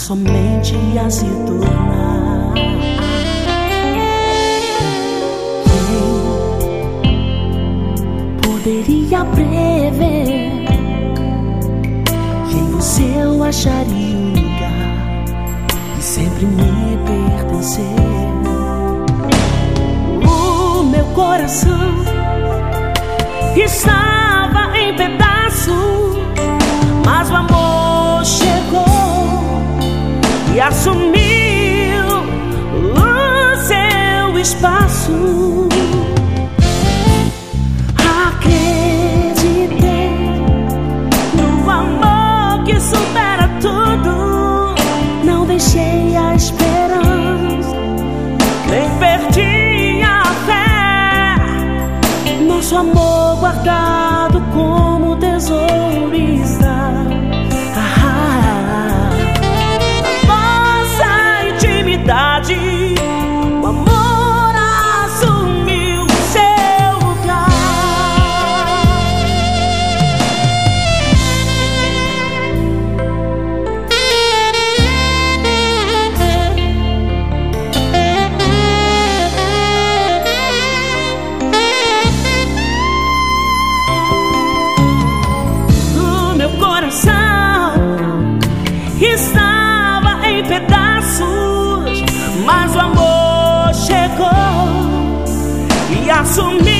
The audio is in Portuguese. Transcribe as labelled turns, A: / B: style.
A: somente a se tornar. Quem poderia prever que em você eu acharia um lugar que sempre me pertenceu? O meu coração estava em pedaços, mas o amor chegou e assumiu o seu espaço. Acreditei no amor que supera tudo. Não deixei a esperança, nem perdi a fé. Nosso amor guardado como tesouro está. O amor assumiu seu lugar. O meu coração estava em pedaços, mas o amor chegou e assumiu